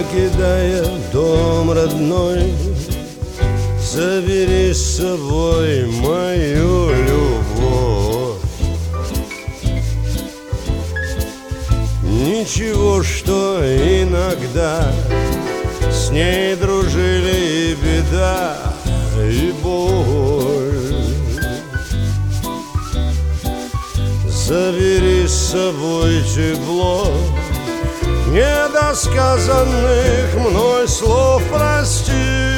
покидая дом родной, забери с собой мою любовь. Ничего, что иногда с ней дружили и беда, и боль. Забери с собой тепло недосказанных мной слов, прости.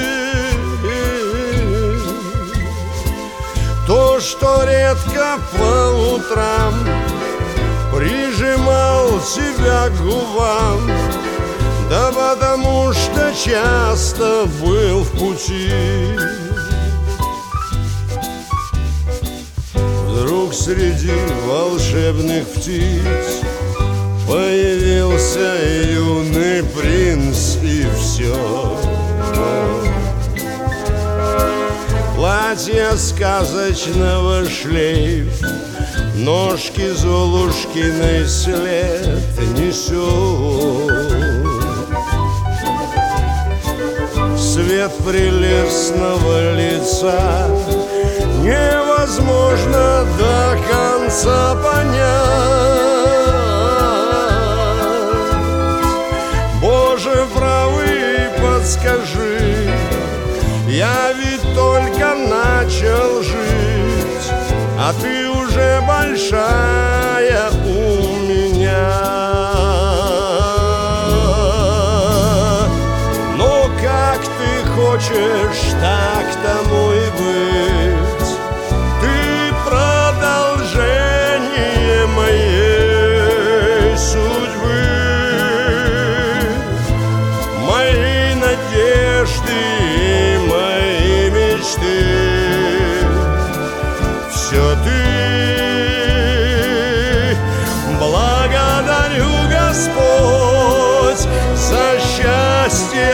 То, что редко по утрам прижимал тебя к губам, да потому что часто был в пути. Вдруг среди волшебных птиц появился юный принц, и все. Платье сказочного шлейф, ножки Золушкиной след несет. Свет прелестного лица невозможно до конца понять. Боже правый, подскажи, я ведь только начал жить, а ты уже большая у меня. Но как ты хочешь, так тому и быть. Ты продолжение моей судьбы, моей надежды и моей мечты. Все ты. Благодарю, Господь, за счастье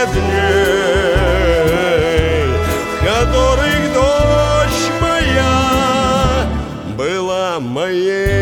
дней, в которых дочь моя была моей.